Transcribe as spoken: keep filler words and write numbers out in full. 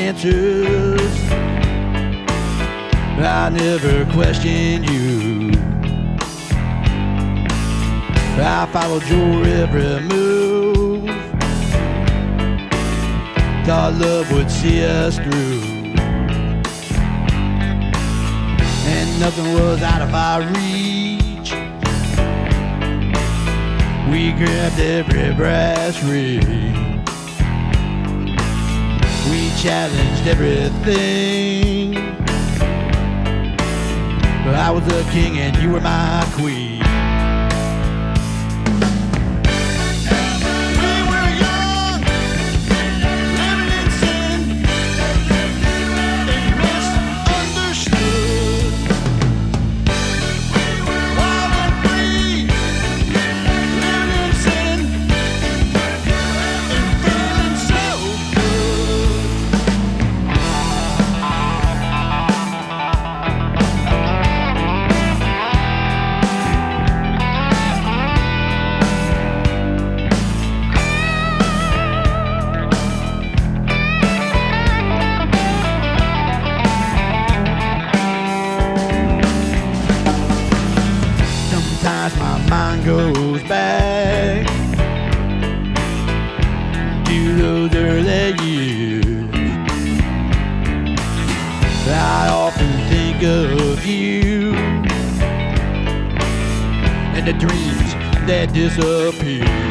answers. I never questioned you. I followed your every move. Thought love would see us through, and nothing was out of our reach. We grabbed every brass ring. We challenged everything. I was a king and you were my queen. Sometimes my mind goes back to those early years. I often think of you and the dreams that disappear.